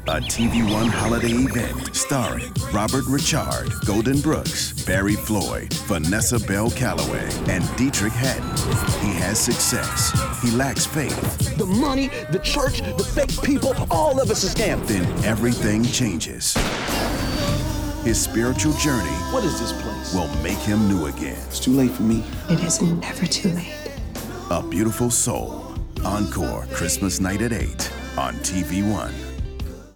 A TV One holiday event starring Robert Richard, Golden Brooks, Barry Floyd, Vanessa Bell Calloway, and Dietrich Haddon. He has success. He lacks faith. The money, the church, the fake people, all of us is scammed. Then everything changes. His spiritual journey What is this place? will make him new again. It's too late for me. It is never too late. A Beautiful Soul. Encore, Christmas night at 8 on TV One.